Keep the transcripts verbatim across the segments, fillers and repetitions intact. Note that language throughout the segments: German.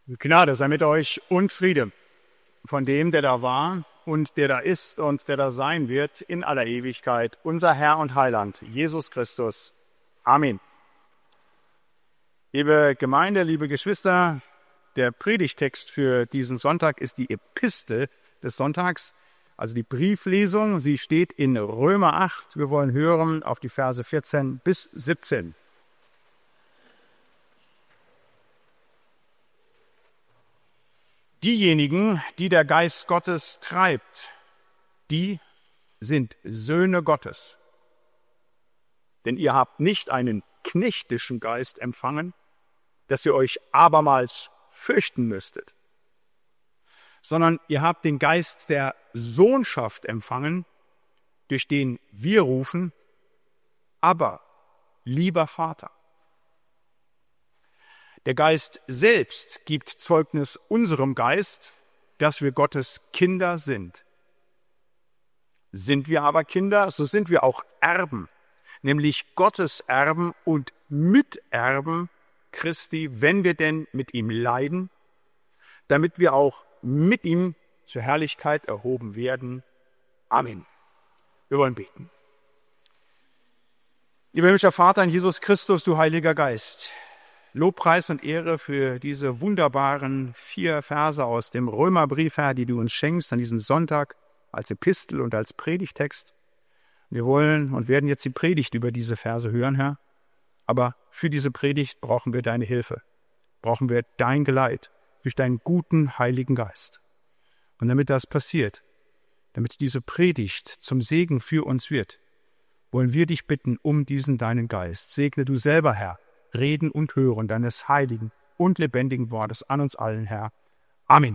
Gnade sei mit euch und Friede von dem, der da war und der da ist und der da sein wird in aller Ewigkeit, unser Herr und Heiland, Jesus Christus. Amen. Liebe Gemeinde, liebe Geschwister, der Predigtext für diesen Sonntag ist die Epistel des Sonntags, also die Brieflesung. Sie steht in Römer acht. Wir wollen hören auf die Verse vierzehn bis siebzehn. Diejenigen, die der Geist Gottes treibt, die sind Söhne Gottes. Denn ihr habt nicht einen knechtischen Geist empfangen, dass ihr euch abermals fürchten müsstet, sondern ihr habt den Geist der Sohnschaft empfangen, durch den wir rufen, aber lieber Vater. Der Geist selbst gibt Zeugnis unserem Geist, dass wir Gottes Kinder sind. Sind wir aber Kinder, so sind wir auch Erben, nämlich Gottes Erben und Miterben Christi, wenn wir denn mit ihm leiden, damit wir auch mit ihm zur Herrlichkeit erhoben werden. Amen. Wir wollen beten. Lieber himmlischer Vater in Jesus Christus, du Heiliger Geist, Lobpreis und Ehre für diese wunderbaren vier Verse aus dem Römerbrief, Herr, die du uns schenkst an diesem Sonntag als Epistel und als Predigtext. Wir wollen und werden jetzt die Predigt über diese Verse hören, Herr. Aber für diese Predigt brauchen wir deine Hilfe, brauchen wir dein Geleit durch deinen guten Heiligen Geist. Und damit das passiert, damit diese Predigt zum Segen für uns wird, wollen wir dich bitten um diesen deinen Geist. Segne du selber, Herr, Reden und Hören deines heiligen und lebendigen Wortes an uns allen, Herr. Amen.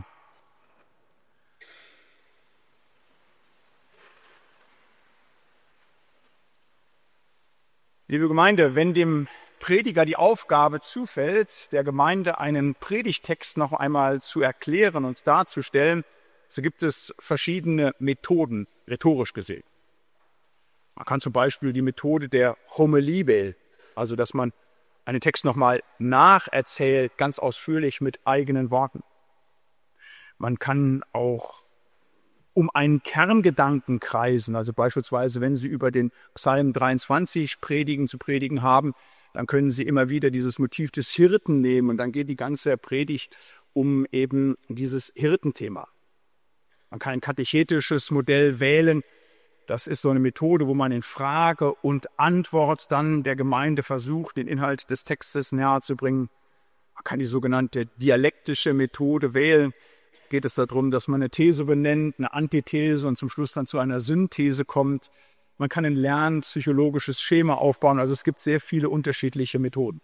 Liebe Gemeinde, wenn dem Prediger die Aufgabe zufällt, der Gemeinde einen Predigtext noch einmal zu erklären und darzustellen, so gibt es verschiedene Methoden, rhetorisch gesehen. Man kann zum Beispiel die Methode der Homilie wählen, also dass man einen Text nochmal nacherzählt, ganz ausführlich mit eigenen Worten. Man kann auch um einen Kerngedanken kreisen, also beispielsweise, wenn Sie über den Psalm dreiundzwanzig predigen zu predigen haben, dann können Sie immer wieder dieses Motiv des Hirten nehmen und dann geht die ganze Predigt um eben dieses Hirtenthema. Man kann ein katechetisches Modell wählen. Das ist so eine Methode, wo man in Frage und Antwort dann der Gemeinde versucht, den Inhalt des Textes näher zu bringen. Man kann die sogenannte dialektische Methode wählen. Geht es darum, dass man eine These benennt, eine Antithese und zum Schluss dann zu einer Synthese kommt. Man kann ein lernpsychologisches Schema aufbauen. Also es gibt sehr viele unterschiedliche Methoden.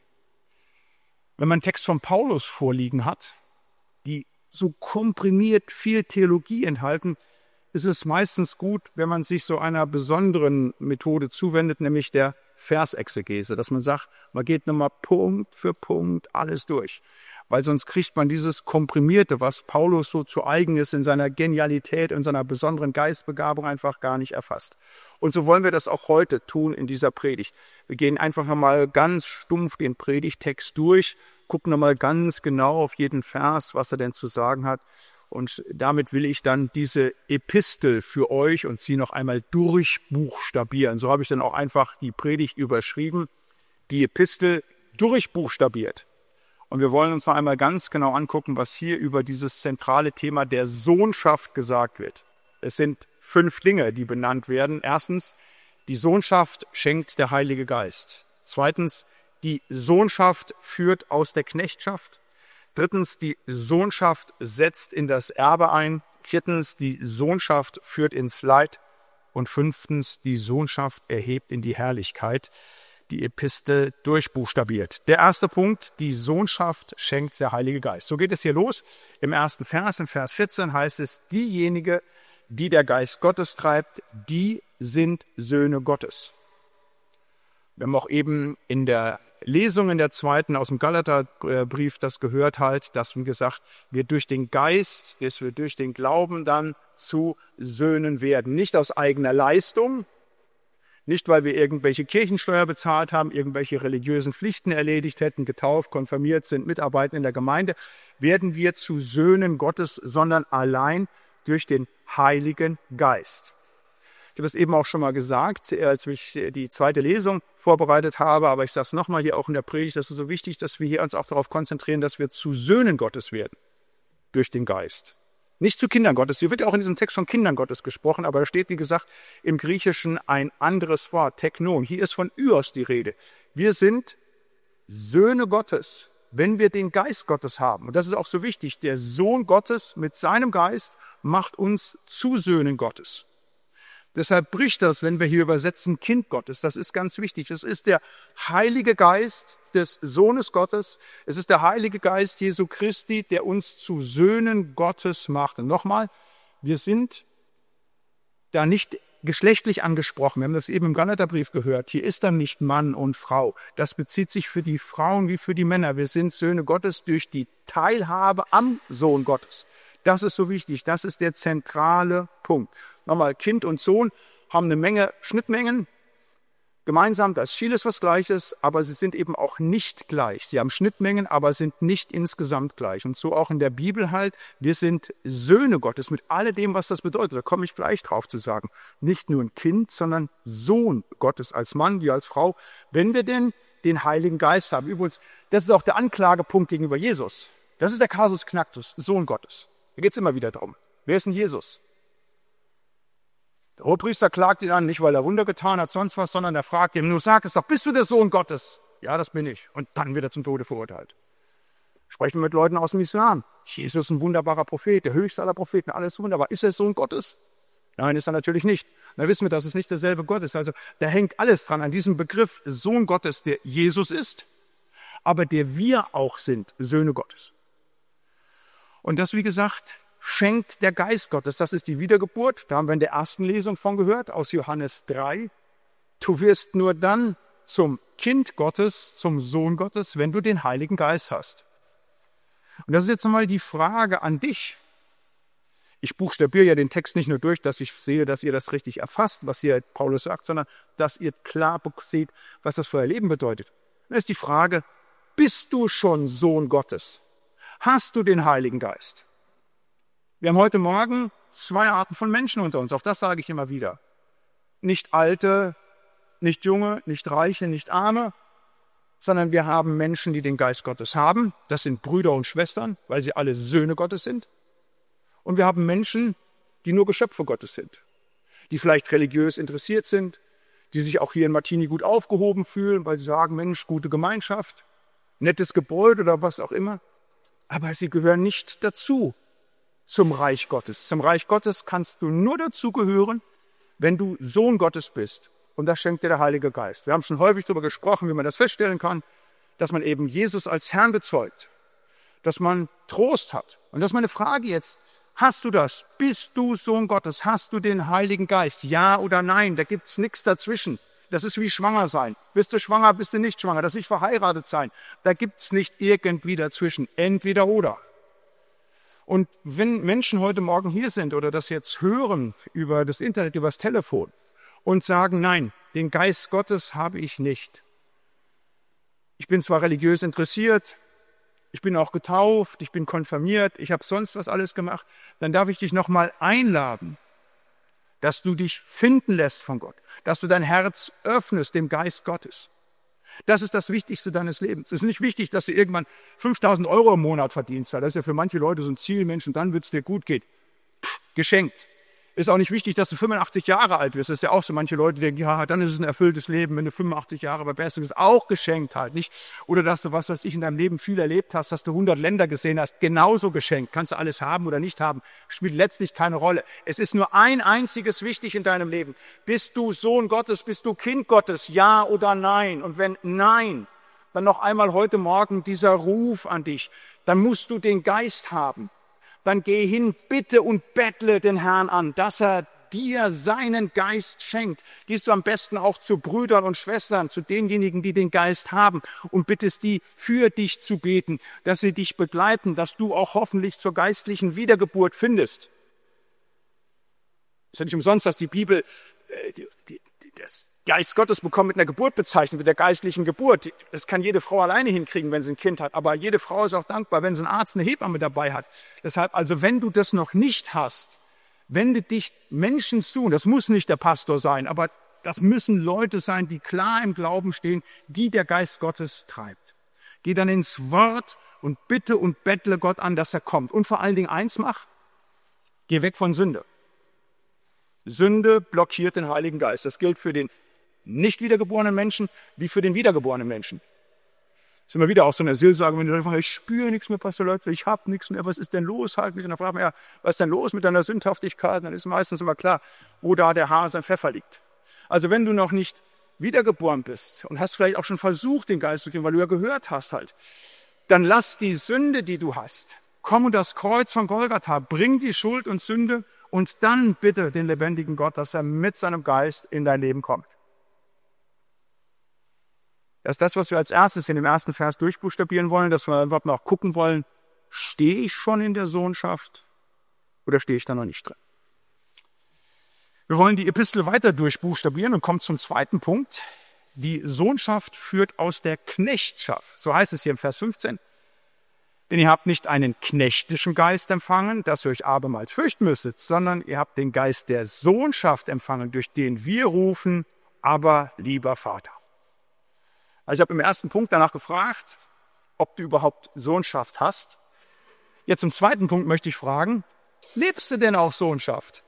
Wenn man einen Text von Paulus vorliegen hat, die so komprimiert viel Theologie enthalten, ist es meistens gut, wenn man sich so einer besonderen Methode zuwendet, nämlich der Versexegese, dass man sagt, man geht nochmal Punkt für Punkt alles durch, weil sonst kriegt man dieses Komprimierte, was Paulus so zu eigen ist, in seiner Genialität, in seiner besonderen Geistbegabung einfach gar nicht erfasst. Und so wollen wir das auch heute tun in dieser Predigt. Wir gehen einfach nochmal ganz stumpf den Predigtext durch, gucken nochmal ganz genau auf jeden Vers, was er denn zu sagen hat. Und damit will ich dann diese Epistel für euch und sie noch einmal durchbuchstabieren. So habe ich dann auch einfach die Predigt überschrieben, die Epistel durchbuchstabiert. Und wir wollen uns noch einmal ganz genau angucken, was hier über dieses zentrale Thema der Sohnschaft gesagt wird. Es sind fünf Dinge, die benannt werden. Erstens, die Sohnschaft schenkt der Heilige Geist. Zweitens, die Sohnschaft führt aus der Knechtschaft. Drittens, die Sohnschaft setzt in das Erbe ein. Viertens, die Sohnschaft führt ins Leid. Und fünftens, die Sohnschaft erhebt in die Herrlichkeit. Die Epistel durchbuchstabiert. Der erste Punkt, die Sohnschaft schenkt der Heilige Geist. So geht es hier los. Im ersten Vers, in Vers vierzehn heißt es, diejenigen, die der Geist Gottes treibt, die sind Söhne Gottes. Wir haben auch eben in der Lesung in der zweiten aus dem Galaterbrief das gehört halt, dass wir gesagt, wir durch den Geist, dass wir durch den Glauben dann zu Söhnen werden. Nicht aus eigener Leistung, Nicht, weil wir irgendwelche Kirchensteuer bezahlt haben, irgendwelche religiösen Pflichten erledigt hätten, getauft, konfirmiert sind, mitarbeiten in der Gemeinde, werden wir zu Söhnen Gottes, sondern allein durch den Heiligen Geist. Ich habe es eben auch schon mal gesagt, als ich die zweite Lesung vorbereitet habe, aber ich sage es nochmal hier auch in der Predigt, das ist so wichtig, dass wir hier uns auch darauf konzentrieren, dass wir zu Söhnen Gottes werden, durch den Geist. Nicht zu Kindern Gottes. Hier wird ja auch in diesem Text schon Kindern Gottes gesprochen, aber da steht, wie gesagt, im Griechischen ein anderes Wort, Teknon. Hier ist von Ios die Rede. Wir sind Söhne Gottes, wenn wir den Geist Gottes haben. Und das ist auch so wichtig. Der Sohn Gottes mit seinem Geist macht uns zu Söhnen Gottes. Deshalb bricht das, wenn wir hier übersetzen, Kind Gottes. Das ist ganz wichtig. Es ist der Heilige Geist des Sohnes Gottes. Es ist der Heilige Geist Jesu Christi, der uns zu Söhnen Gottes macht. Und nochmal, wir sind da nicht geschlechtlich angesprochen. Wir haben das eben im Galaterbrief gehört. Hier ist dann nicht Mann und Frau. Das bezieht sich für die Frauen wie für die Männer. Wir sind Söhne Gottes durch die Teilhabe am Sohn Gottes. Das ist so wichtig. Das ist der zentrale Punkt. Nochmal, Kind und Sohn haben eine Menge Schnittmengen. Gemeinsam, da ist vieles was Gleiches, aber sie sind eben auch nicht gleich. Sie haben Schnittmengen, aber sind nicht insgesamt gleich. Und so auch in der Bibel halt, wir sind Söhne Gottes mit alledem, was das bedeutet. Da komme ich gleich drauf zu sagen. Nicht nur ein Kind, sondern Sohn Gottes als Mann wie als Frau, wenn wir denn den Heiligen Geist haben. Übrigens, das ist auch der Anklagepunkt gegenüber Jesus. Das ist der Kasus Knacktus, Sohn Gottes. Da geht es immer wieder darum. Wer ist denn Jesus? Der Hohepriester klagt ihn an, nicht weil er Wunder getan hat, sonst was, sondern er fragt ihn, nur sag es doch, bist du der Sohn Gottes? Ja, das bin ich. Und dann wird er zum Tode verurteilt. Sprechen wir mit Leuten aus dem Islam. Jesus ist ein wunderbarer Prophet, der höchste aller Propheten, alles wunderbar. Ist er Sohn Gottes? Nein, ist er natürlich nicht. Dann wissen wir, dass es nicht derselbe Gott ist. Also da hängt alles dran an diesem Begriff Sohn Gottes, der Jesus ist, aber der wir auch sind, Söhne Gottes. Und das, wie gesagt, schenkt der Geist Gottes. Das ist die Wiedergeburt. Da haben wir in der ersten Lesung von gehört, aus Johannes drei. Du wirst nur dann zum Kind Gottes, zum Sohn Gottes, wenn du den Heiligen Geist hast. Und das ist jetzt nochmal die Frage an dich. Ich buchstabiere ja den Text nicht nur durch, dass ich sehe, dass ihr das richtig erfasst, was hier Paulus sagt, sondern dass ihr klar seht, was das für euer Leben bedeutet. Dann ist die Frage, bist du schon Sohn Gottes? Hast du den Heiligen Geist? Wir haben heute Morgen zwei Arten von Menschen unter uns, auch das sage ich immer wieder. Nicht Alte, nicht Junge, nicht Reiche, nicht Arme, sondern wir haben Menschen, die den Geist Gottes haben. Das sind Brüder und Schwestern, weil sie alle Söhne Gottes sind. Und wir haben Menschen, die nur Geschöpfe Gottes sind, die vielleicht religiös interessiert sind, die sich auch hier in Martini gut aufgehoben fühlen, weil sie sagen, Mensch, gute Gemeinschaft, nettes Gebäude oder was auch immer. Aber sie gehören nicht dazu. Zum Reich Gottes. Zum Reich Gottes kannst du nur dazugehören, wenn du Sohn Gottes bist. Und das schenkt dir der Heilige Geist. Wir haben schon häufig darüber gesprochen, wie man das feststellen kann, dass man eben Jesus als Herrn bezeugt, dass man Trost hat. Und das ist meine Frage jetzt, hast du das? Bist du Sohn Gottes? Hast du den Heiligen Geist? Ja oder nein? Da gibt's nichts dazwischen. Das ist wie schwanger sein. Bist du schwanger, bist du nicht schwanger. Das ist nicht verheiratet sein. Da gibt's nicht irgendwie dazwischen. Entweder oder. Und wenn Menschen heute Morgen hier sind oder das jetzt hören über das Internet, über das Telefon und sagen, nein, den Geist Gottes habe ich nicht. Ich bin zwar religiös interessiert, ich bin auch getauft, ich bin konfirmiert, ich habe sonst was alles gemacht, dann darf ich dich nochmal einladen, dass du dich finden lässt von Gott, dass du dein Herz öffnest dem Geist Gottes. Das ist das Wichtigste deines Lebens. Es ist nicht wichtig, dass du irgendwann fünftausend Euro im Monat verdienst. Das ist ja für manche Leute so ein Ziel, Menschen, dann wird es dir gut gehen. Pff, geschenkt. Ist auch nicht wichtig, dass du fünfundachtzig Jahre alt wirst. Das ist ja auch so, manche Leute denken, ja, dann ist es ein erfülltes Leben, wenn du fünfundachtzig Jahre bei bist. Das ist auch geschenkt halt, nicht? Oder dass du, was weiß ich, in deinem Leben viel erlebt hast, dass du hundert Länder gesehen hast, genauso geschenkt. Kannst du alles haben oder nicht haben, spielt letztlich keine Rolle. Es ist nur ein einziges wichtig in deinem Leben. Bist du Sohn Gottes, bist du Kind Gottes, ja oder nein? Und wenn nein, dann noch einmal heute Morgen dieser Ruf an dich. Dann musst du den Geist haben. Dann geh hin, bitte und bettle den Herrn an, dass er dir seinen Geist schenkt. Gehst du am besten auch zu Brüdern und Schwestern, zu denjenigen, die den Geist haben und bittest die, für dich zu beten, dass sie dich begleiten, dass du auch hoffentlich zur geistlichen Wiedergeburt findest. Es ist ja nicht umsonst, dass die Bibel äh, die, die, das Geist Gottes bekommen mit einer Geburt bezeichnet, mit der geistlichen Geburt. Das kann jede Frau alleine hinkriegen, wenn sie ein Kind hat. Aber jede Frau ist auch dankbar, wenn sie einen Arzt, eine Hebamme dabei hat. Deshalb, also wenn du das noch nicht hast, wende dich Menschen zu. Das muss nicht der Pastor sein, aber das müssen Leute sein, die klar im Glauben stehen, die der Geist Gottes treibt. Geh dann ins Wort und bitte und bettle Gott an, dass er kommt. Und vor allen Dingen eins mach, geh weg von Sünde. Sünde blockiert den Heiligen Geist. Das gilt für den nicht wiedergeborenen Menschen wie für den wiedergeborenen Menschen. Das ist immer wieder auch so eine Seelsorge, wenn du sagst, ich spüre nichts mehr, Pastor Leutze, ich habe nichts mehr, was ist denn los? Halt mich. Und dann fragt man ja, was ist denn los mit deiner Sündhaftigkeit? Dann ist meistens immer klar, wo da der Hase im Pfeffer liegt. Also wenn du noch nicht wiedergeboren bist und hast vielleicht auch schon versucht, den Geist zu kriegen, weil du ja gehört hast halt, dann lass die Sünde, die du hast, komm und das Kreuz von Golgatha, bring die Schuld und Sünde und dann bitte den lebendigen Gott, dass er mit seinem Geist in dein Leben kommt. Das ist das, was wir als erstes in dem ersten Vers durchbuchstabieren wollen, dass wir überhaupt noch gucken wollen, stehe ich schon in der Sohnschaft oder stehe ich da noch nicht drin? Wir wollen die Epistel weiter durchbuchstabieren und kommen zum zweiten Punkt. Die Sohnschaft führt aus der Knechtschaft. So heißt es hier im Vers fünfzehn. Denn ihr habt nicht einen knechtischen Geist empfangen, dass ihr euch abermals fürchten müsstet, sondern ihr habt den Geist der Sohnschaft empfangen, durch den wir rufen, aber lieber Vater. Also ich habe im ersten Punkt danach gefragt, ob du überhaupt Sohnschaft hast. Jetzt im zweiten Punkt möchte ich fragen, lebst du denn auch Sohnschaft?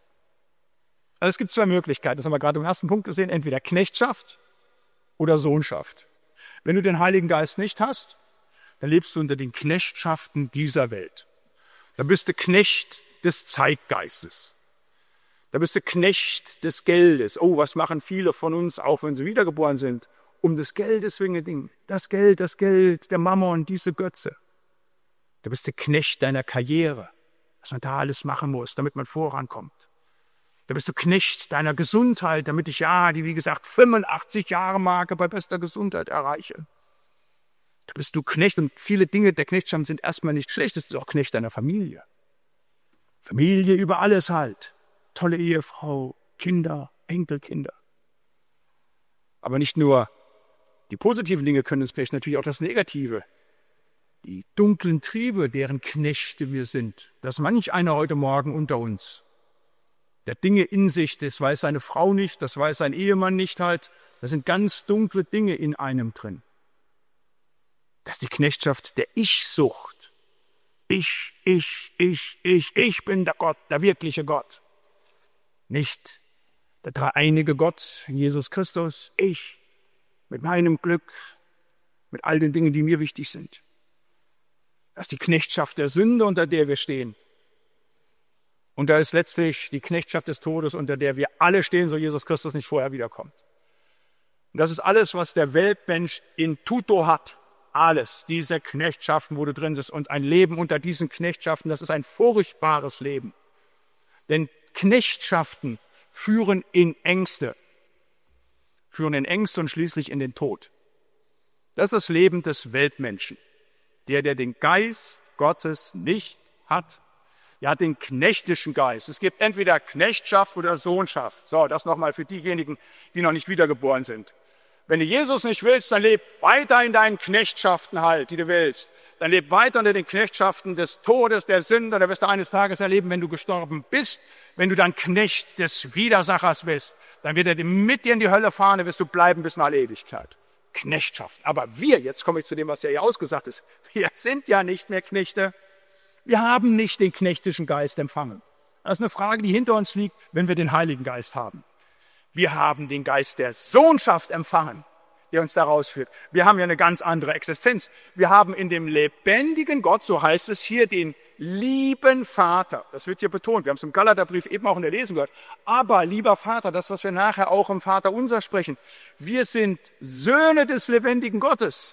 Also es gibt zwei Möglichkeiten, das haben wir gerade im ersten Punkt gesehen, entweder Knechtschaft oder Sohnschaft. Wenn du den Heiligen Geist nicht hast, dann lebst du unter den Knechtschaften dieser Welt. Da bist du Knecht des Zeitgeistes. Da bist du Knecht des Geldes. Oh, was machen viele von uns, auch wenn sie wiedergeboren sind, um des Geldes wegen das Geld, das Geld, der Mammon, diese Götze. Da bist du Knecht deiner Karriere, was man da alles machen muss, damit man vorankommt. Da bist du Knecht deiner Gesundheit, damit ich ja die, wie gesagt, fünfundachtzig Jahre Marke bei bester Gesundheit erreiche. Da bist du Knecht und viele Dinge der Knechtschaft sind erstmal nicht schlecht, du bist auch Knecht deiner Familie. Familie über alles halt. Tolle Ehefrau, Kinder, Enkelkinder. Aber nicht nur die positiven Dinge können uns knechten, natürlich auch das Negative. Die dunklen Triebe, deren Knechte wir sind. Das manch einer heute Morgen unter uns, der Dinge in sich, das weiß seine Frau nicht, das weiß sein Ehemann nicht halt. Da sind ganz dunkle Dinge in einem drin. Das ist die Knechtschaft der Ich-Sucht. Ich, ich, ich, ich, ich bin der Gott, der wirkliche Gott. Nicht der dreieinige Gott, Jesus Christus, ich, mit meinem Glück, mit all den Dingen, die mir wichtig sind. Das ist die Knechtschaft der Sünde, unter der wir stehen. Und da ist letztlich die Knechtschaft des Todes, unter der wir alle stehen, so Jesus Christus nicht vorher wiederkommt. Und das ist alles, was der Weltmensch in tutto hat. Alles, diese Knechtschaften, wo du drin bist. Und ein Leben unter diesen Knechtschaften, das ist ein furchtbares Leben. Denn Knechtschaften führen in Ängste. Führen in Ängste und schließlich in den Tod. Das ist das Leben des Weltmenschen. Der, der den Geist Gottes nicht hat, er hat den knechtischen Geist. Es gibt entweder Knechtschaft oder Sohnschaft. So, das nochmal für diejenigen, die noch nicht wiedergeboren sind. Wenn du Jesus nicht willst, dann leb weiter in deinen Knechtschaften halt, die du willst. Dann leb weiter unter den Knechtschaften des Todes, der Sünde. Da wirst du eines Tages erleben, wenn du gestorben bist, wenn du dann Knecht des Widersachers bist, dann wird er mit dir in die Hölle fahren, dann wirst du bleiben bis in alle Ewigkeit. Knechtschaft. Aber wir, jetzt komme ich zu dem, was ja hier ausgesagt ist, wir sind ja nicht mehr Knechte. Wir haben nicht den knechtischen Geist empfangen. Das ist eine Frage, die hinter uns liegt, wenn wir den Heiligen Geist haben. Wir haben den Geist der Sohnschaft empfangen, der uns da rausführt. Wir haben ja eine ganz andere Existenz. Wir haben in dem lebendigen Gott, so heißt es hier, den lieben Vater. Das wird hier betont. Wir haben es im Galaterbrief eben auch in der Lesung gehört. Aber, lieber Vater, das, was wir nachher auch im Vater unser sprechen, wir sind Söhne des lebendigen Gottes.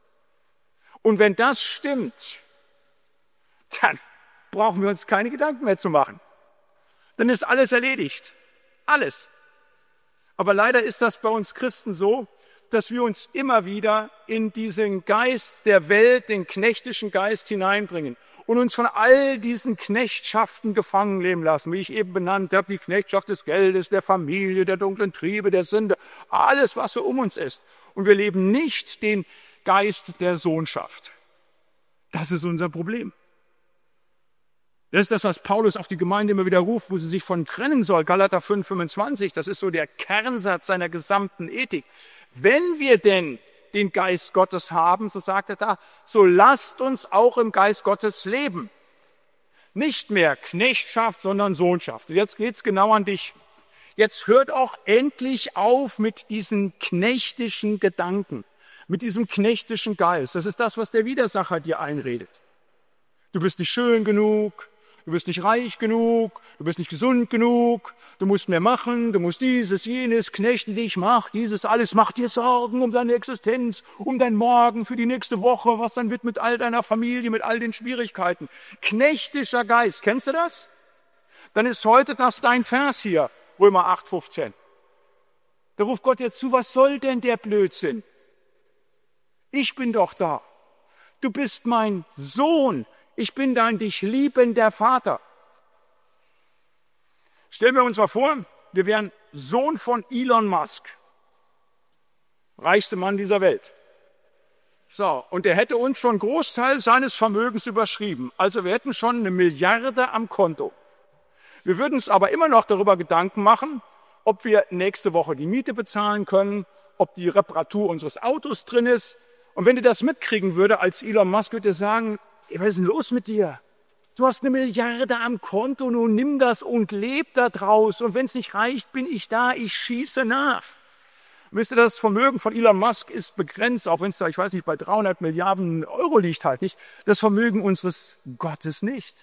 Und wenn das stimmt, dann brauchen wir uns keine Gedanken mehr zu machen. Dann ist alles erledigt. Alles. Aber leider ist das bei uns Christen so, dass wir uns immer wieder in diesen Geist der Welt, den knechtischen Geist hineinbringen und uns von all diesen Knechtschaften gefangen nehmen lassen, wie ich eben benannt habe, die Knechtschaft des Geldes, der Familie, der dunklen Triebe, der Sünde, alles, was so um uns ist. Und wir leben nicht den Geist der Sohnschaft. Das ist unser Problem. Das ist das, was Paulus auf die Gemeinde immer wieder ruft, wo sie sich von trennen soll. Galater fünf, fünfundzwanzig, das ist so der Kernsatz seiner gesamten Ethik. Wenn wir denn den Geist Gottes haben, so sagt er da, so lasst uns auch im Geist Gottes leben. Nicht mehr Knechtschaft, sondern Sohnschaft. Und jetzt geht's genau an dich. Jetzt hört auch endlich auf mit diesen knechtischen Gedanken, mit diesem knechtischen Geist. Das ist das, was der Widersacher dir einredet. Du bist nicht schön genug, du bist nicht reich genug, du bist nicht gesund genug, du musst mehr machen, du musst dieses, jenes, knechten dich, mach dieses, alles, mach dir Sorgen um deine Existenz, um dein Morgen, für die nächste Woche, was dann wird mit all deiner Familie, mit all den Schwierigkeiten. Knechtischer Geist, kennst du das? Dann ist heute das dein Vers hier, Römer acht, fünfzehn. Da ruft Gott jetzt zu, was soll denn der Blödsinn? Ich bin doch da. Du bist mein Sohn. Ich bin dein dich liebender Vater. Stellen wir uns mal vor, wir wären Sohn von Elon Musk, reichster Mann dieser Welt. So, und er hätte uns schon einen Großteil seines Vermögens überschrieben. Also wir hätten schon eine Milliarde am Konto. Wir würden uns aber immer noch darüber Gedanken machen, ob wir nächste Woche die Miete bezahlen können, ob die Reparatur unseres Autos drin ist. Und wenn ihr das mitkriegen würde, als Elon Musk würde sagen, was ist denn los mit dir? Du hast eine Milliarde am Konto, nun nimm das und leb da draus. Und wenn es nicht reicht, bin ich da, ich schieße nach. Wisst ihr, das Vermögen von Elon Musk ist begrenzt, auch wenn es da, ich weiß nicht, bei dreihundert Milliarden Euro liegt halt nicht. Das Vermögen unseres Gottes nicht.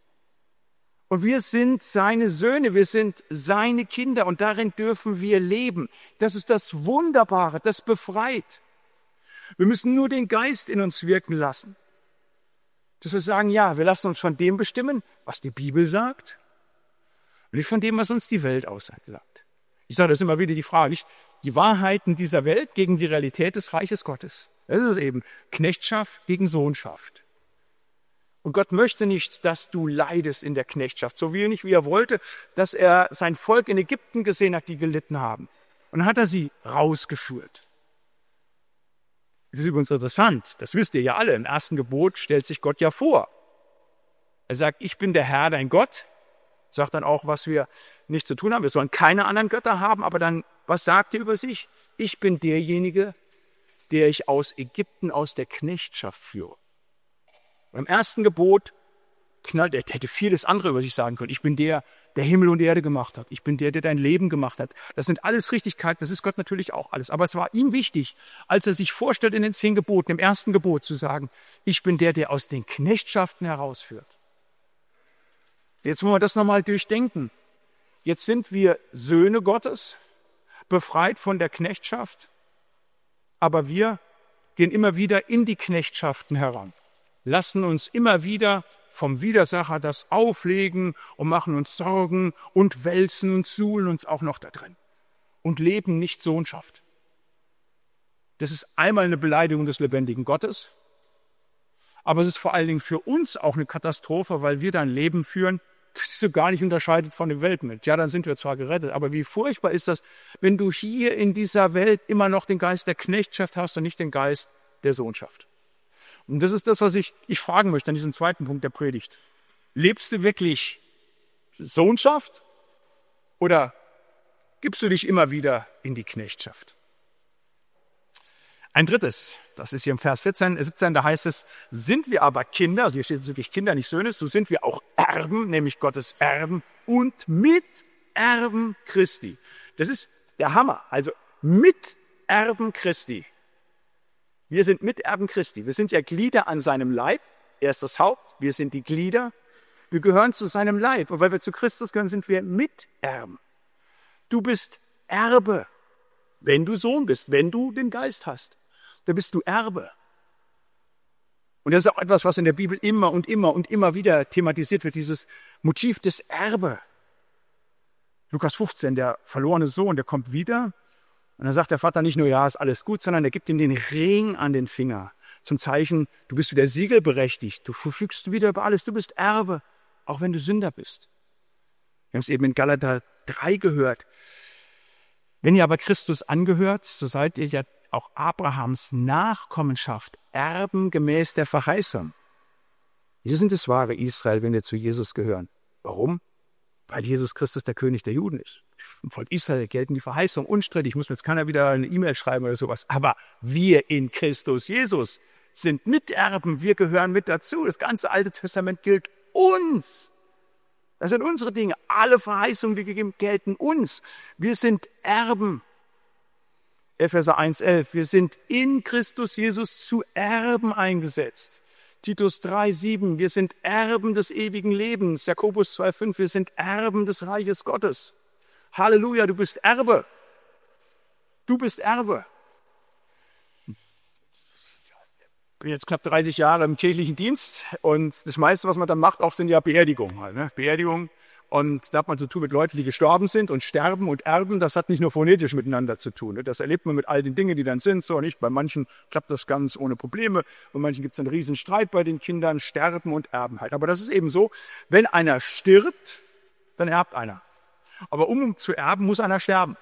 Und wir sind seine Söhne, wir sind seine Kinder und darin dürfen wir leben. Das ist das Wunderbare, das befreit. Wir müssen nur den Geist in uns wirken lassen. Dass wir sagen, ja, wir lassen uns von dem bestimmen, was die Bibel sagt und nicht von dem, was uns die Welt aussagt. Ich sage das immer wieder, die Frage, nicht die Wahrheiten dieser Welt gegen die Realität des Reiches Gottes. Das ist eben Knechtschaft gegen Sohnschaft. Und Gott möchte nicht, dass du leidest in der Knechtschaft, so wenig wie er wollte, dass er sein Volk in Ägypten gesehen hat, die gelitten haben. Und dann hat er sie rausgeführt. Das ist übrigens interessant, das wisst ihr ja alle, im ersten Gebot stellt sich Gott ja vor. Er sagt, ich bin der Herr, dein Gott, sagt dann auch, was wir nicht zu tun haben, wir sollen keine anderen Götter haben, aber dann, was sagt er über sich? Ich bin derjenige, der ich aus Ägypten, aus der Knechtschaft führe. Beim ersten Gebot knallt, er hätte vieles andere über sich sagen können. Ich bin der, der Himmel und Erde gemacht hat. Ich bin der, der dein Leben gemacht hat. Das sind alles Richtigkeiten, das ist Gott natürlich auch alles. Aber es war ihm wichtig, als er sich vorstellt in den zehn Geboten, im ersten Gebot zu sagen, ich bin der, der aus den Knechtschaften herausführt. Jetzt wollen wir das nochmal durchdenken. Jetzt sind wir Söhne Gottes, befreit von der Knechtschaft, aber wir gehen immer wieder in die Knechtschaften heran, lassen uns immer wieder vom Widersacher das auflegen und machen uns Sorgen und wälzen und suhlen uns auch noch da drin und leben nicht Sohnschaft. Das ist einmal eine Beleidigung des lebendigen Gottes, aber es ist vor allen Dingen für uns auch eine Katastrophe, weil wir dann ein Leben führen, das so gar nicht unterscheidet von dem Weltmensch. Ja, dann sind wir zwar gerettet, aber wie furchtbar ist das, wenn du hier in dieser Welt immer noch den Geist der Knechtschaft hast und nicht den Geist der Sohnschaft. Und das ist das, was ich, ich fragen möchte an diesem zweiten Punkt der Predigt. Lebst du wirklich Sohnschaft oder gibst du dich immer wieder in die Knechtschaft? Ein drittes, das ist hier im Vers vierzehn, siebzehn, da heißt es, sind wir aber Kinder, also hier steht es wirklich Kinder, nicht Söhne, so sind wir auch Erben, nämlich Gottes Erben und Miterben Christi. Das ist der Hammer, also Miterben Christi. Wir sind Miterben Christi. Wir sind ja Glieder an seinem Leib. Er ist das Haupt. Wir sind die Glieder. Wir gehören zu seinem Leib. Und weil wir zu Christus gehören, sind wir Miterben. Du bist Erbe, wenn du Sohn bist, wenn du den Geist hast. Da bist du Erbe. Und das ist auch etwas, was in der Bibel immer und immer und immer wieder thematisiert wird, dieses Motiv des Erbe. Lukas fünfzehn, der verlorene Sohn, der kommt wieder Und dann sagt der Vater nicht nur, ja, ist alles gut, sondern er gibt ihm den Ring an den Finger. Zum Zeichen, du bist wieder siegelberechtigt, du verfügst wieder über alles, du bist Erbe, auch wenn du Sünder bist. Wir haben es eben in Galater drei gehört. Wenn ihr aber Christus angehört, so seid ihr ja auch Abrahams Nachkommenschaft, Erben gemäß der Verheißung. Wir sind das wahre Israel, wenn wir zu Jesus gehören. Warum? Weil Jesus Christus der König der Juden ist. Im Volk Israel gelten die Verheißungen unstrittig. Ich muss mir jetzt keiner wieder eine E-Mail schreiben oder sowas. Aber wir in Christus Jesus sind Miterben. Wir gehören mit dazu. Das ganze Alte Testament gilt uns. Das sind unsere Dinge. Alle Verheißungen, die gegeben gelten uns. Wir sind Erben. Epheser eins elf. Wir sind in Christus Jesus zu Erben eingesetzt. Titus drei sieben, wir sind Erben des ewigen Lebens. Jakobus zwei fünf, wir sind Erben des Reiches Gottes. Halleluja, du bist Erbe. Du bist Erbe. Ich bin jetzt knapp dreißig Jahre im kirchlichen Dienst und das meiste, was man dann macht, auch sind ja Beerdigungen. Halt, ne? Beerdigungen. Und da hat man zu tun mit Leuten, die gestorben sind, und Sterben und Erben, das hat nicht nur phonetisch miteinander zu tun. Ne? Das erlebt man mit all den Dingen, die dann sind. So nicht. Bei manchen klappt das ganz ohne Probleme. Bei manchen gibt es einen riesen Streit bei den Kindern, Sterben und Erben halt. Aber das ist eben so, wenn einer stirbt, dann erbt einer. Aber um zu erben, muss einer sterben.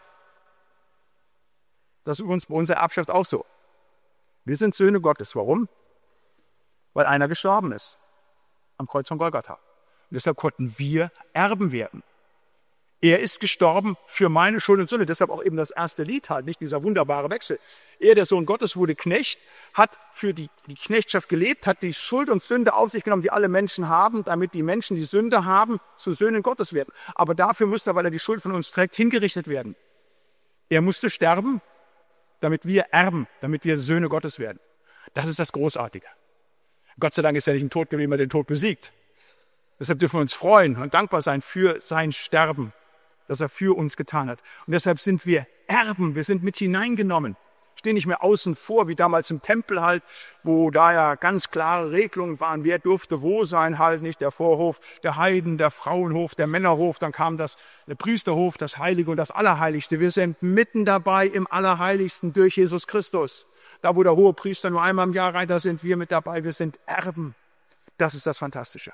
Das ist übrigens bei unserer Erbschaft auch so. Wir sind Söhne Gottes. Warum? Weil einer gestorben ist. Am Kreuz von Golgatha. Und deshalb konnten wir Erben werden. Er ist gestorben für meine Schuld und Sünde. Deshalb auch eben das erste Lied halt, nicht dieser wunderbare Wechsel. Er, der Sohn Gottes, wurde Knecht, hat für die, die Knechtschaft gelebt, hat die Schuld und Sünde auf sich genommen, die alle Menschen haben, damit die Menschen, die Sünde haben, zu Söhnen Gottes werden. Aber dafür musste er, weil er die Schuld von uns trägt, hingerichtet werden. Er musste sterben, damit wir erben, damit wir Söhne Gottes werden. Das ist das Großartige. Gott sei Dank ist er nicht im Tod geblieben, er hat den Tod besiegt. Deshalb dürfen wir uns freuen und dankbar sein für sein Sterben, das er für uns getan hat. Und deshalb sind wir Erben, wir sind mit hineingenommen. Stehen nicht mehr außen vor, wie damals im Tempel halt, wo da ja ganz klare Regelungen waren, wer durfte wo sein halt, nicht der Vorhof, der Heiden, der Frauenhof, der Männerhof, dann kam das, der Priesterhof, das Heilige und das Allerheiligste. Wir sind mitten dabei im Allerheiligsten durch Jesus Christus. Da, wo der Hohepriester nur einmal im Jahr rein, da sind wir mit dabei, wir sind Erben. Das ist das Fantastische.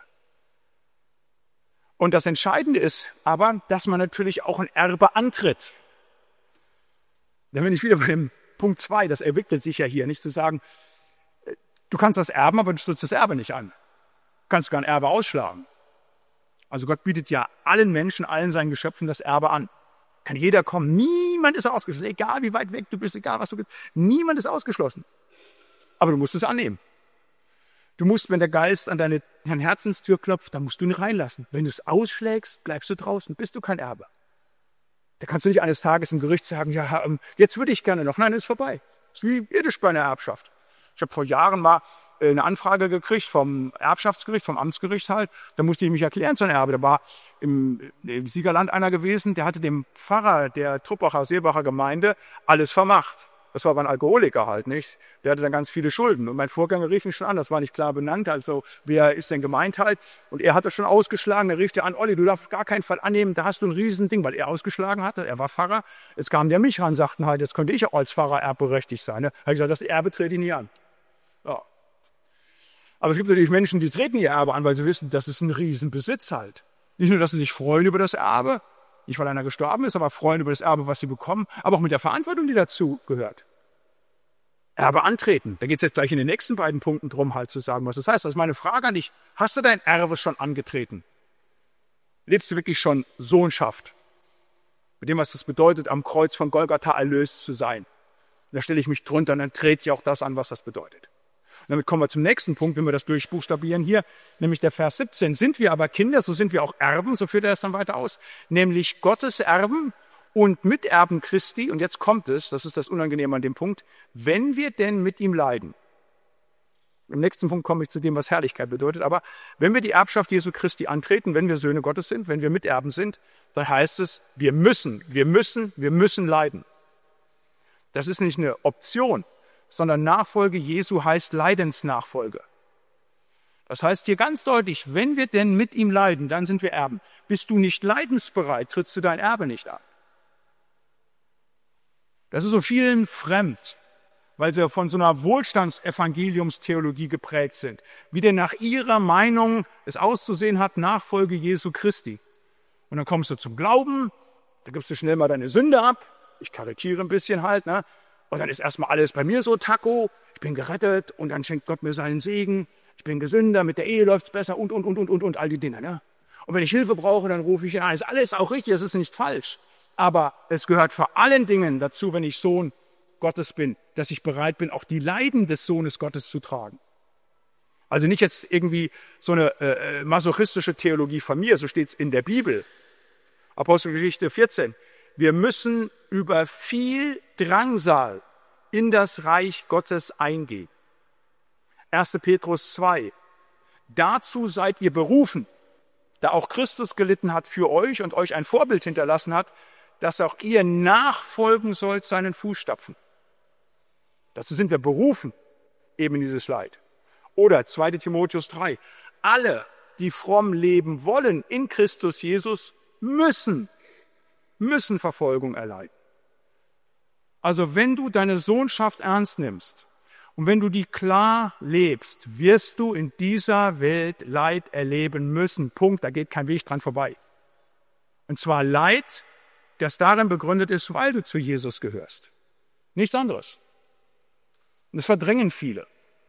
Und das Entscheidende ist aber, dass man natürlich auch ein Erbe antritt. Dann bin ich wieder bei dem Punkt zwei, das entwickelt sich ja hier, nicht zu sagen, du kannst das erben, aber du trittst das Erbe nicht an. Du kannst sogar ein Erbe ausschlagen. Also Gott bietet ja allen Menschen, allen seinen Geschöpfen das Erbe an. Kann jeder kommen, niemand ist ausgeschlossen, egal wie weit weg du bist, egal was du bist, niemand ist ausgeschlossen. Aber du musst es annehmen. Du musst, wenn der Geist an deine, deine Herzenstür klopft, dann musst du ihn reinlassen. Wenn du es ausschlägst, bleibst du draußen, bist du kein Erbe. Da kannst du nicht eines Tages im Gericht sagen, ja, jetzt würde ich gerne noch. Nein, ist vorbei. Das ist wie irdisch bei einer Erbschaft. Ich habe vor Jahren mal eine Anfrage gekriegt vom Erbschaftsgericht, vom Amtsgericht halt. Da musste ich mich erklären zu einem Erbe. Da war im, im Siegerland einer gewesen, der hatte dem Pfarrer der Truppacher, Seebacher Gemeinde alles vermacht. Das war aber ein Alkoholiker halt, nicht? Der hatte dann ganz viele Schulden. Und mein Vorgänger rief mich schon an, das war nicht klar benannt, also wer ist denn gemeint halt? Und er hatte schon ausgeschlagen, da rief der an, Olli, du darfst auf gar keinen Fall annehmen, da hast du ein Riesending, weil er ausgeschlagen hatte, er war Pfarrer. Jetzt kamen der mich ran, sagten halt, jetzt könnte ich auch als Pfarrer erbberechtigt sein. Ne? Habe ich gesagt, das Erbe trete ich nie an. Ja. Aber es gibt natürlich Menschen, die treten ihr Erbe an, weil sie wissen, das ist ein Riesenbesitz halt. Nicht nur, dass sie sich freuen über das Erbe, nicht weil einer gestorben ist, aber freuen über das Erbe, was sie bekommen, aber auch mit der Verantwortung, die dazu gehört. Erbe antreten. Da geht es jetzt gleich in den nächsten beiden Punkten drum, halt zu sagen, was das heißt. Das ist meine Frage an dich. Hast du dein Erbe schon angetreten? Lebst du wirklich schon Sohnschaft? Mit dem, was das bedeutet, am Kreuz von Golgatha erlöst zu sein. Und da stelle ich mich drunter und dann trete ich auch das an, was das bedeutet. Und damit kommen wir zum nächsten Punkt, wenn wir das durchbuchstabieren hier, nämlich der Vers siebzehn. Sind wir aber Kinder, so sind wir auch Erben, so führt er es dann weiter aus, nämlich Gottes Erben und Miterben Christi. Und jetzt kommt es, das ist das Unangenehme an dem Punkt, wenn wir denn mit ihm leiden. Im nächsten Punkt komme ich zu dem, was Herrlichkeit bedeutet. Aber wenn wir die Erbschaft Jesu Christi antreten, wenn wir Söhne Gottes sind, wenn wir Miterben sind, dann heißt es, wir müssen, wir müssen, wir müssen leiden. Das ist nicht eine Option, sondern Nachfolge Jesu heißt Leidensnachfolge. Das heißt hier ganz deutlich, wenn wir denn mit ihm leiden, dann sind wir Erben. Bist du nicht leidensbereit, trittst du dein Erbe nicht an. Das ist so vielen fremd, weil sie von so einer Wohlstandsevangeliumstheologie geprägt sind, wie denn nach ihrer Meinung es auszusehen hat, Nachfolge Jesu Christi. Und dann kommst du zum Glauben, da gibst du schnell mal deine Sünde ab, ich karikiere ein bisschen halt, ne? Und dann ist erstmal alles bei mir so Taco, ich bin gerettet und dann schenkt Gott mir seinen Segen, ich bin gesünder, mit der Ehe läuft's besser und, und, und, und, und, und, all die Dinge. Ne? Und wenn ich Hilfe brauche, dann rufe ich an. Ist alles auch richtig, das ist nicht falsch. Aber es gehört vor allen Dingen dazu, wenn ich Sohn Gottes bin, dass ich bereit bin, auch die Leiden des Sohnes Gottes zu tragen. Also nicht jetzt irgendwie so eine äh, masochistische Theologie von mir, so steht's in der Bibel. Apostelgeschichte vierzehn. Wir müssen über viel Drangsal in das Reich Gottes eingehen. erster Petrus zwei. Dazu seid ihr berufen, da auch Christus gelitten hat für euch und euch ein Vorbild hinterlassen hat, dass auch ihr nachfolgen sollt seinen Fußstapfen. Dazu sind wir berufen, eben in dieses Leid. Oder zweiter Timotheus drei. Alle, die fromm leben wollen in Christus Jesus, müssen, müssen Verfolgung erleiden. Also wenn du deine Sohnschaft ernst nimmst und wenn du die klar lebst, wirst du in dieser Welt Leid erleben müssen. Punkt, da geht kein Weg dran vorbei. Und zwar Leid, das darin begründet ist, weil du zu Jesus gehörst. Nichts anderes. Und das verdrängen viele.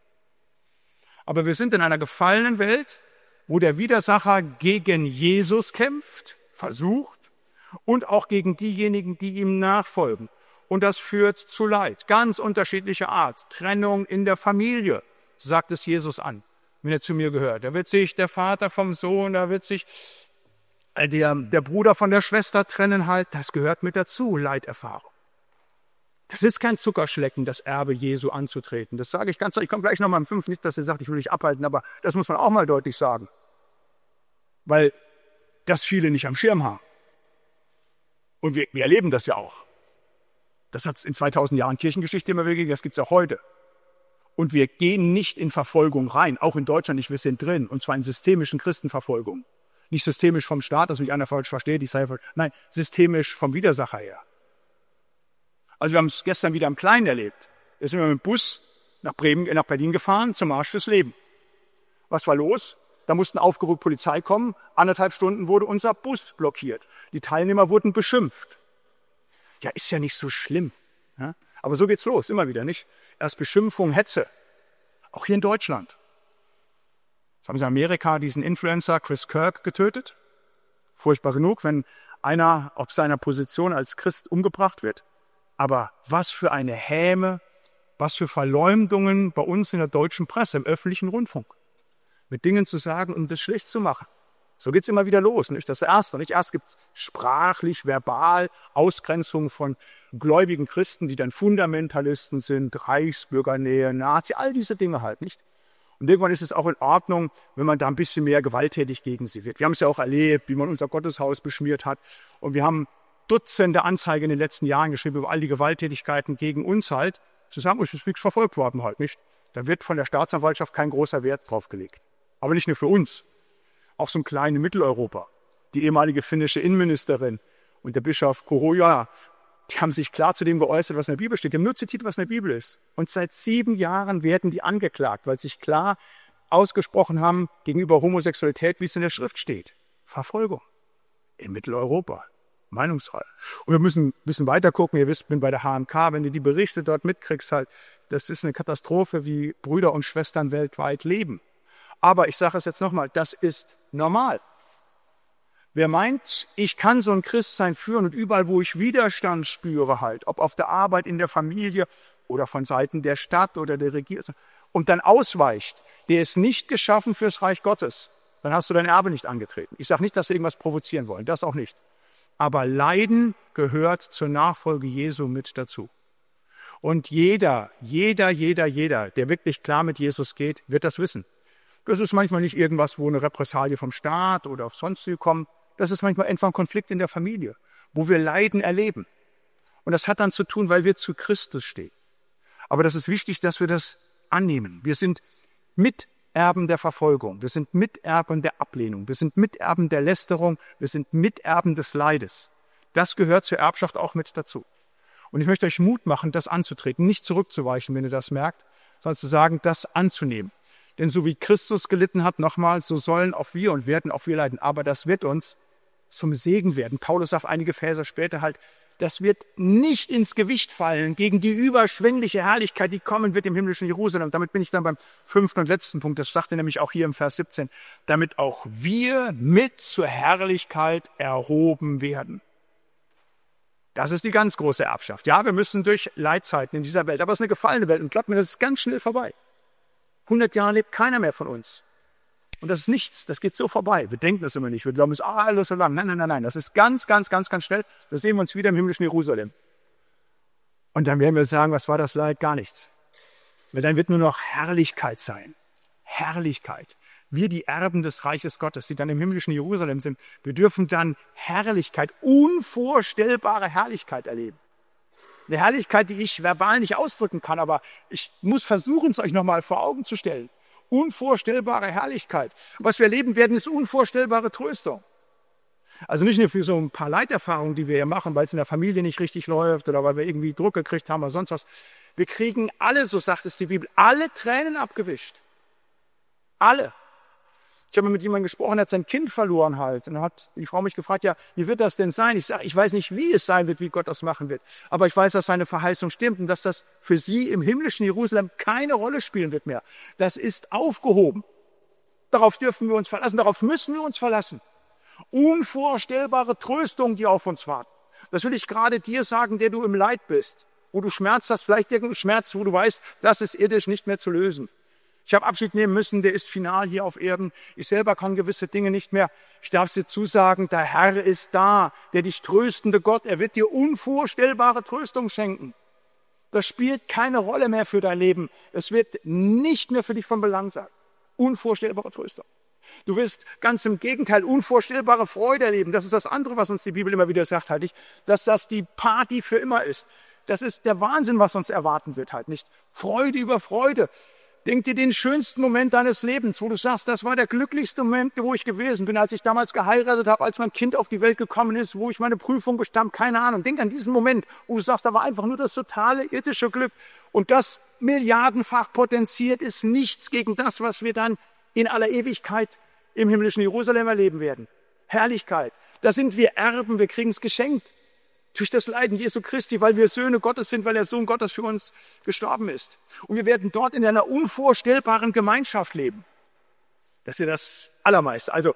Aber wir sind in einer gefallenen Welt, wo der Widersacher gegen Jesus kämpft, versucht und auch gegen diejenigen, die ihm nachfolgen. Und das führt zu Leid, ganz unterschiedlicher Art. Trennung in der Familie, sagt es Jesus an, wenn er zu mir gehört. Da wird sich der Vater vom Sohn, da wird sich der, der Bruder von der Schwester trennen halt. Das gehört mit dazu, Leiterfahrung. Das ist kein Zuckerschlecken, das Erbe Jesu anzutreten. Das sage ich ganz deutlich. Ich komme gleich nochmal im fünf, nicht, dass ihr sagt, ich will dich abhalten, aber das muss man auch mal deutlich sagen. Weil das viele nicht am Schirm haben. Und wir, wir erleben das ja auch. Das hat es in zweitausend Jahren Kirchengeschichte immer wieder gegeben, das gibt es auch heute. Und wir gehen nicht in Verfolgung rein, auch in Deutschland nicht, wir sind drin, und zwar in systemischen Christenverfolgung. Nicht systemisch vom Staat, dass mich einer falsch versteht, ich sage, nein, systemisch vom Widersacher her. Also wir haben es gestern wieder im Kleinen erlebt. Da sind wir mit dem Bus nach Bremen, nach Berlin gefahren, zum Marsch fürs Leben. Was war los? Da mussten aufgerückt Polizei kommen, anderthalb Stunden wurde unser Bus blockiert. Die Teilnehmer wurden beschimpft. Ja, ist ja nicht so schlimm. Ja? Aber so geht's los, immer wieder, nicht? Erst Beschimpfung, Hetze. Auch hier in Deutschland. Jetzt haben sie in Amerika diesen Influencer Chris Kirk getötet. Furchtbar genug, wenn einer auf seiner Position als Christ umgebracht wird. Aber was für eine Häme, was für Verleumdungen bei uns in der deutschen Presse, im öffentlichen Rundfunk. Mit Dingen zu sagen, um das schlecht zu machen. So geht's immer wieder los. Nicht? Das Erste. Nicht? Erst gibt's sprachlich, verbal Ausgrenzung von gläubigen Christen, die dann Fundamentalisten sind, Reichsbürgernähe, Nazi, all diese Dinge halt. Nicht? Und irgendwann ist es auch in Ordnung, wenn man da ein bisschen mehr gewalttätig gegen sie wird. Wir haben es ja auch erlebt, wie man unser Gotteshaus beschmiert hat. Und wir haben Dutzende Anzeigen in den letzten Jahren geschrieben über all die Gewalttätigkeiten gegen uns halt. Zu sagen, es ist wirklich verfolgt worden halt nicht. Da wird von der Staatsanwaltschaft kein großer Wert drauf gelegt. Aber nicht nur für uns. Auch so ein kleines Mitteleuropa. Die ehemalige finnische Innenministerin und der Bischof Koroja, die haben sich klar zu dem geäußert, was in der Bibel steht. Die haben nur zitiert, was in der Bibel ist. Und seit sieben Jahren werden die angeklagt, weil sie sich klar ausgesprochen haben gegenüber Homosexualität, wie es in der Schrift steht. Verfolgung in Mitteleuropa. Meinungsfreiheit. Und wir müssen ein bisschen weiter gucken. Ihr wisst, ich bin bei der H M K, wenn du die Berichte dort mitkriegst, halt, das ist eine Katastrophe, wie Brüder und Schwestern weltweit leben. Aber ich sage es jetzt nochmal, das ist normal. Wer meint, ich kann so ein Christsein führen und überall, wo ich Widerstand spüre halt, ob auf der Arbeit, in der Familie oder von Seiten der Stadt oder der Regierung, und dann ausweicht, der ist nicht geschaffen fürs Reich Gottes. Dann hast du dein Erbe nicht angetreten. Ich sage nicht, dass wir irgendwas provozieren wollen, das auch nicht. Aber Leiden gehört zur Nachfolge Jesu mit dazu. Und jeder, jeder, jeder, jeder, der wirklich klar mit Jesus geht, wird das wissen. Das ist manchmal nicht irgendwas, wo eine Repressalie vom Staat oder auf sonst wie kommt. Das ist manchmal einfach ein Konflikt in der Familie, wo wir Leiden erleben. Und das hat dann zu tun, weil wir zu Christus stehen. Aber das ist wichtig, dass wir das annehmen. Wir sind Miterben der Verfolgung. Wir sind Miterben der Ablehnung. Wir sind Miterben der Lästerung. Wir sind Miterben des Leides. Das gehört zur Erbschaft auch mit dazu. Und ich möchte euch Mut machen, das anzutreten, nicht zurückzuweichen, wenn ihr das merkt, sondern zu sagen, das anzunehmen. Denn so wie Christus gelitten hat, nochmals, so sollen auch wir und werden auch wir leiden. Aber das wird uns zum Segen werden. Paulus sagt einige Verse später halt, das wird nicht ins Gewicht fallen gegen die überschwängliche Herrlichkeit, die kommen wird im himmlischen Jerusalem. Damit bin ich dann beim fünften und letzten Punkt. Das sagt er nämlich auch hier im Vers siebzehn. Damit auch wir mit zur Herrlichkeit erhoben werden. Das ist die ganz große Erbschaft. Ja, wir müssen durch Leidzeiten in dieser Welt, aber es ist eine gefallene Welt. Und glaubt mir, das ist ganz schnell vorbei. hundert Jahre lebt keiner mehr von uns. Und das ist nichts, das geht so vorbei. Wir denken das immer nicht. Wir glauben, es ist alles so lang. Nein, nein, nein, nein. Das ist ganz, ganz, ganz, ganz schnell. Da sehen wir uns wieder im himmlischen Jerusalem. Und dann werden wir sagen, was war das Leid? Gar nichts. Weil dann wird nur noch Herrlichkeit sein. Herrlichkeit. Wir, die Erben des Reiches Gottes, die dann im himmlischen Jerusalem sind, wir dürfen dann Herrlichkeit, unvorstellbare Herrlichkeit erleben. Eine Herrlichkeit, die ich verbal nicht ausdrücken kann, aber ich muss versuchen, es euch nochmal vor Augen zu stellen. Unvorstellbare Herrlichkeit. Was wir erleben werden, ist unvorstellbare Tröstung. Also nicht nur für so ein paar Leiterfahrungen, die wir hier machen, weil es in der Familie nicht richtig läuft oder weil wir irgendwie Druck gekriegt haben oder sonst was. Wir kriegen alle, so sagt es die Bibel, alle Tränen abgewischt. Alle. Ich habe mit jemandem gesprochen, der hat sein Kind verloren halt. Und dann hat die Frau mich gefragt, ja, wie wird das denn sein? Ich sage, ich weiß nicht, wie es sein wird, wie Gott das machen wird. Aber ich weiß, dass seine Verheißung stimmt und dass das für sie im himmlischen Jerusalem keine Rolle spielen wird mehr. Das ist aufgehoben. Darauf dürfen wir uns verlassen, darauf müssen wir uns verlassen. Unvorstellbare Tröstung, die auf uns warten. Das will ich gerade dir sagen, der du im Leid bist, wo du Schmerz hast, vielleicht irgendeinen Schmerz, wo du weißt, das ist irdisch nicht mehr zu lösen. Ich habe Abschied nehmen müssen, der ist final hier auf Erden. Ich selber kann gewisse Dinge nicht mehr. Ich darf es dir zusagen, der Herr ist da, der dich tröstende Gott. Er wird dir unvorstellbare Tröstung schenken. Das spielt keine Rolle mehr für dein Leben. Es wird nicht mehr für dich von Belang sein. Unvorstellbare Tröstung. Du wirst ganz im Gegenteil unvorstellbare Freude erleben. Das ist das andere, was uns die Bibel immer wieder sagt, halt nicht, dass das die Party für immer ist. Das ist der Wahnsinn, was uns erwarten wird, halt nicht. Freude über Freude. Denk dir den schönsten Moment deines Lebens, wo du sagst, das war der glücklichste Moment, wo ich gewesen bin, als ich damals geheiratet habe, als mein Kind auf die Welt gekommen ist, wo ich meine Prüfung bestand, keine Ahnung. Denk an diesen Moment, wo du sagst, da war einfach nur das totale irdische Glück. Und das milliardenfach potenziert ist nichts gegen das, was wir dann in aller Ewigkeit im himmlischen Jerusalem erleben werden. Herrlichkeit. Da sind wir Erben, wir kriegen es geschenkt. Durch das Leiden Jesu Christi, weil wir Söhne Gottes sind, weil der Sohn Gottes für uns gestorben ist. Und wir werden dort in einer unvorstellbaren Gemeinschaft leben. Das ist ja das Allermeiste. Also,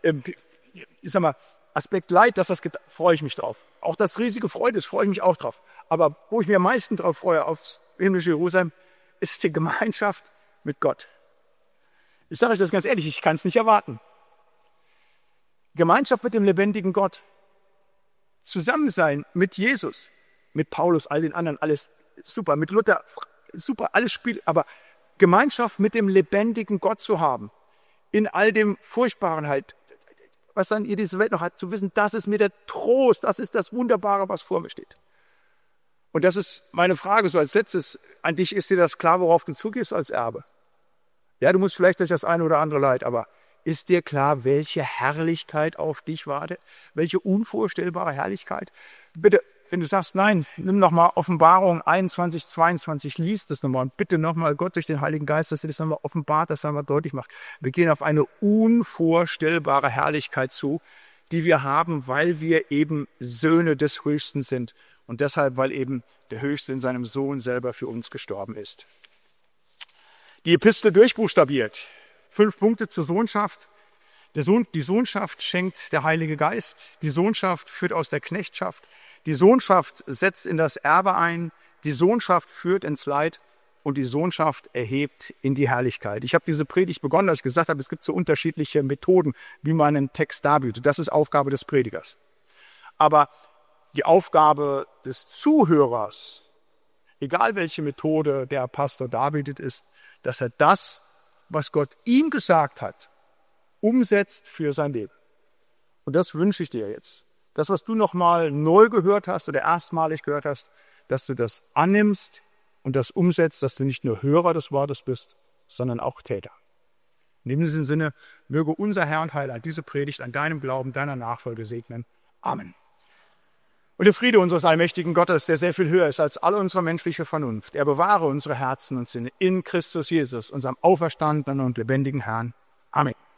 ich sag mal, Aspekt Leid, dass das geht, freue ich mich drauf. Auch das riesige Freude, das freue ich mich auch drauf. Aber wo ich mich am meisten drauf freue, aufs himmlische Jerusalem, ist die Gemeinschaft mit Gott. Ich sage euch das ganz ehrlich, ich kann es nicht erwarten. Gemeinschaft mit dem lebendigen Gott. Zusammen sein mit Jesus, mit Paulus, all den anderen, alles super, mit Luther, super, alles spielt, aber Gemeinschaft mit dem lebendigen Gott zu haben, in all dem Furchtbaren halt, was dann ihr diese Welt noch hat, zu wissen, das ist mir der Trost, das ist das Wunderbare, was vor mir steht. Und das ist meine Frage so als letztes an dich, ist dir das klar, worauf du zugehst als Erbe? Ja, du musst vielleicht durch das eine oder andere Leid, aber ist dir klar, welche Herrlichkeit auf dich wartet? Welche unvorstellbare Herrlichkeit? Bitte, wenn du sagst, nein, nimm nochmal Offenbarung einundzwanzig, zweiundzwanzig, lies das nochmal und bitte nochmal Gott durch den Heiligen Geist, dass er das nochmal offenbart, dass er mal deutlich macht. Wir gehen auf eine unvorstellbare Herrlichkeit zu, die wir haben, weil wir eben Söhne des Höchsten sind und deshalb, weil eben der Höchste in seinem Sohn selber für uns gestorben ist. Die Epistel durchbuchstabiert. Fünf Punkte zur Sohnschaft. Der Sohn, die Sohnschaft schenkt der Heilige Geist. Die Sohnschaft führt aus der Knechtschaft. Die Sohnschaft setzt in das Erbe ein. Die Sohnschaft führt ins Leid. Und die Sohnschaft erhebt in die Herrlichkeit. Ich habe diese Predigt begonnen, als ich gesagt habe, es gibt so unterschiedliche Methoden, wie man einen Text darbietet. Das ist Aufgabe des Predigers. Aber die Aufgabe des Zuhörers, egal welche Methode der Pastor darbietet, ist, dass er das, was Gott ihm gesagt hat, umsetzt für sein Leben. Und das wünsche ich dir jetzt. Das, was du nochmal neu gehört hast oder erstmalig gehört hast, dass du das annimmst und das umsetzt, dass du nicht nur Hörer des Wortes bist, sondern auch Täter. In diesem Sinne möge unser Herr und Heiland diese Predigt an deinem Glauben, deiner Nachfolge segnen. Amen. Und der Friede unseres allmächtigen Gottes, der sehr viel höher ist als alle unsere menschliche Vernunft, er bewahre unsere Herzen und Sinne in Christus Jesus, unserem auferstandenen und lebendigen Herrn. Amen.